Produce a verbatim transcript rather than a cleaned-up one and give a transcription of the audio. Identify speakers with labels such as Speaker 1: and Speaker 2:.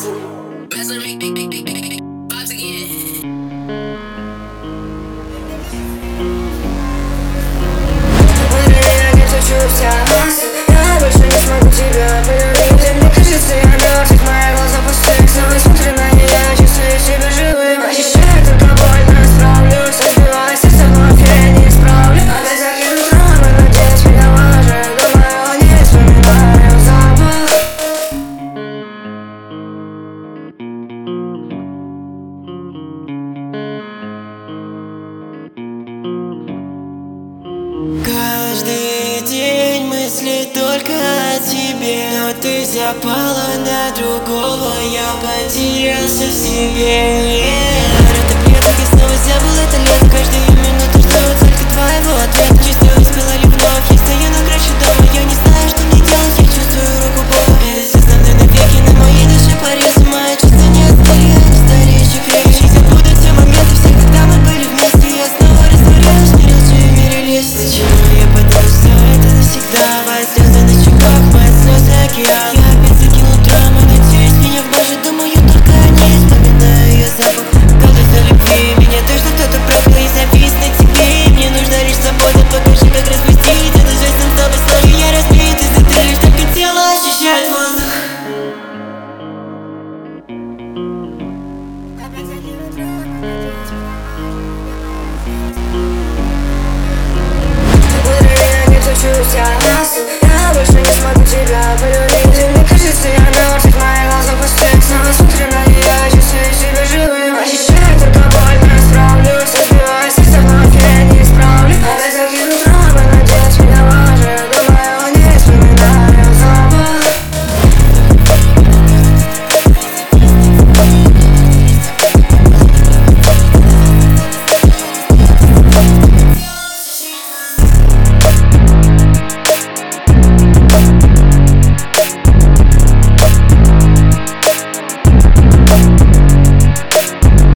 Speaker 1: Messing me, big, big, big, big, big, vibes again.
Speaker 2: Я не чувствую я больше не смогу тебя полюбить. Мне кажется, я мертв, ведь мои глаза пусты. Снова смотрю на нее, чувствую себя живым. Ощущаю только боль, но я справлюсь. Разбиваю сердце вновь, я не исправлю. Опять закину травмы, надеюсь, меня уже. Думаю, не вспоминаю запах.
Speaker 3: Каждый день мысли только о тебе, но ты запала на другого, я потерялся в себе. Это таблеток, я снова забыл это лето. Каждую минуту жду только твоего ответа. Чувствую, спала ли вновь, я стою на крыше дома, я не знаю.